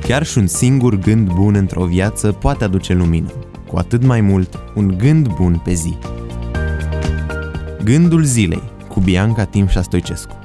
Chiar și un singur gând bun într-o viață poate aduce lumină, cu atât mai mult un gând bun pe zi. Gândul zilei cu Bianca Timșa Stoicescu.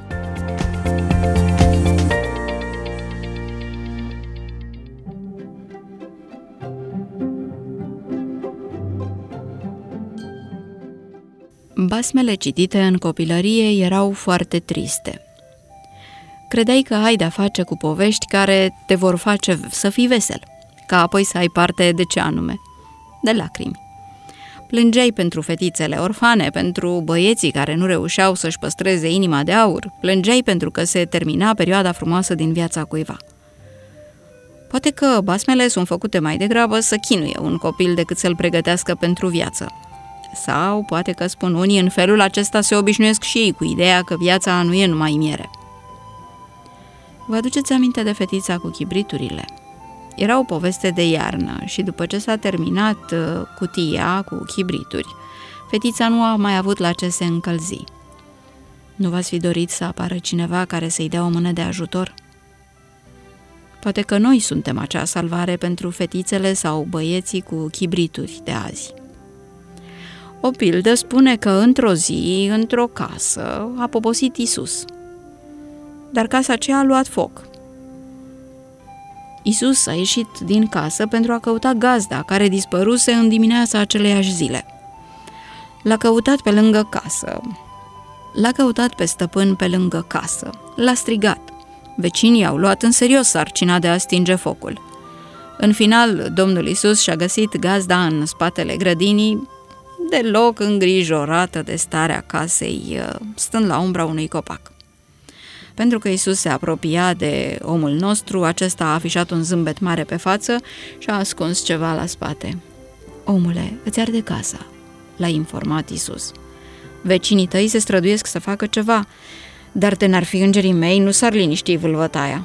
Basmele citite în copilărie erau foarte triste. Credeai că ai de-a face cu povești care te vor face să fii vesel, ca apoi să ai parte de ce anume? De lacrimi. Plângeai pentru fetițele orfane, pentru băieții care nu reușeau să-și păstreze inima de aur, plângeai pentru că se termina perioada frumoasă din viața cuiva. Poate că basmele sunt făcute mai degrabă să chinuie un copil decât să-l pregătească pentru viață. Sau poate că spun unii, în felul acesta se obișnuiesc și ei cu ideea că viața nu e numai miere. Vă aduceți aminte de fetița cu chibriturile? Era o poveste de iarnă și după ce s-a terminat cutia cu chibrituri, fetița nu a mai avut la ce se încălzi. Nu v-ați fi dorit să apară cineva care să-i dea o mână de ajutor? Poate că noi suntem acea salvare pentru fetițele sau băieții cu chibrituri de azi. O pildă spune că într-o zi, într-o casă, a poposit Iisus. Dar casa aceea a luat foc. Iisus a ieșit din casă pentru a căuta gazda care dispăruse în dimineața aceleiași zile. L-a căutat pe lângă casă. L-a căutat pe stăpân pe lângă casă. L-a strigat. Vecinii au luat în serios sarcina de a stinge focul. În final, Domnul Iisus și-a găsit gazda în spatele grădinii, deloc îngrijorată de starea casei, stând la umbra unui copac. Pentru că Iisus se apropia de omul nostru, acesta a afișat un zâmbet mare pe față și a ascuns ceva la spate. "Omule, îți arde casa", l-a informat Iisus. "Vecinii tăi se străduiesc să facă ceva, dar de n-ar fi îngerii mei, nu s-ar liniști vâlvătaia."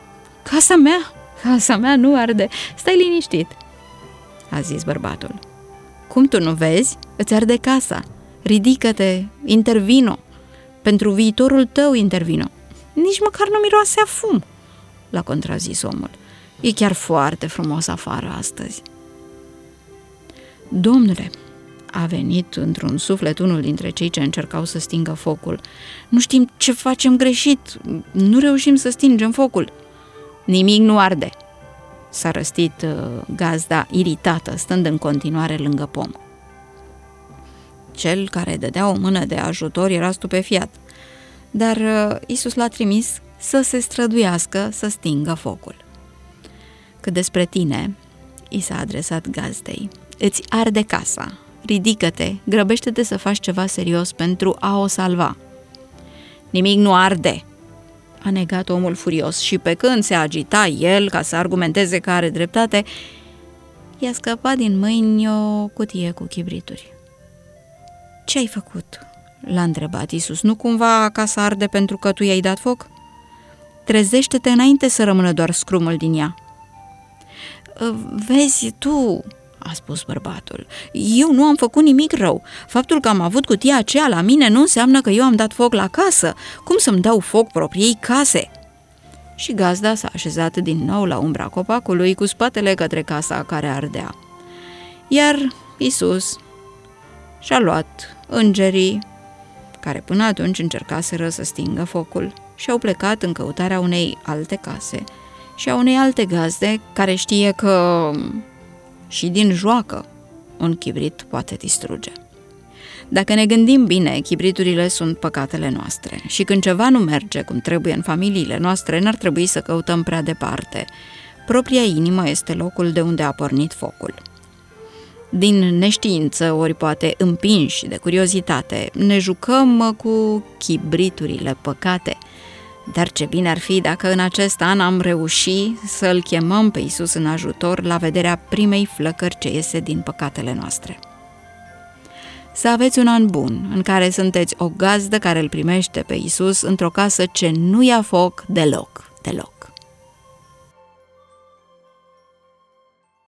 Casa mea nu arde, stai liniștit", a zis bărbatul. "Cum tu nu vezi? Îți arde casa. Ridică-te, intervino. Pentru viitorul tău intervino." "Nici măcar nu miroase a fum", l-a contrazis omul. "E chiar foarte frumos afară astăzi." "Domnule", a venit într-un suflet unul dintre cei ce încercau să stingă focul, "nu știm ce facem greșit, nu reușim să stingem focul." "Nimic nu arde", s-a răstit gazda iritată, stând în continuare lângă pom. Cel care dădea o mână de ajutor era stupefiat, dar Iisus l-a trimis să se străduiască să stingă focul. "Cât despre tine", i s-a adresat gazdei, "îți arde casa, ridică-te, grăbește-te să faci ceva serios pentru a o salva." "Nimic nu arde", a negat omul furios și pe când se agita el ca să argumenteze că are dreptate, i-a scăpat din mâini o cutie cu chibrituri. "Ce ai făcut?" l-a întrebat Iisus. "Nu cumva casa arde pentru că tu i-ai dat foc? Trezește-te înainte să rămână doar scrumul din ea." "Vezi tu", a spus bărbatul, "eu nu am făcut nimic rău. Faptul că am avut cutia aceea la mine nu înseamnă că eu am dat foc la casă. Cum să-mi dau foc propriei case?" Și gazda s-a așezat din nou la umbra copacului cu spatele către casa care ardea. Iar Iisus și-a luat îngerii care până atunci încercaseră să stingă focul și au plecat în căutarea unei alte case și a unei alte gazde care știe că și din joacă un chibrit poate distruge. Dacă ne gândim bine, chibriturile sunt păcatele noastre și când ceva nu merge cum trebuie în familiile noastre, n-ar trebui să căutăm prea departe. Propria inimă este locul de unde a pornit focul. Din neștiință, ori poate împinși de curiozitate, ne jucăm cu chibriturile păcate. Dar ce bine ar fi dacă în acest an am reușit să-L chemăm pe Iisus în ajutor la vederea primei flăcări ce iese din păcatele noastre. Să aveți un an bun, în care sunteți o gazdă care îl primește pe Iisus într-o casă ce nu ia foc deloc.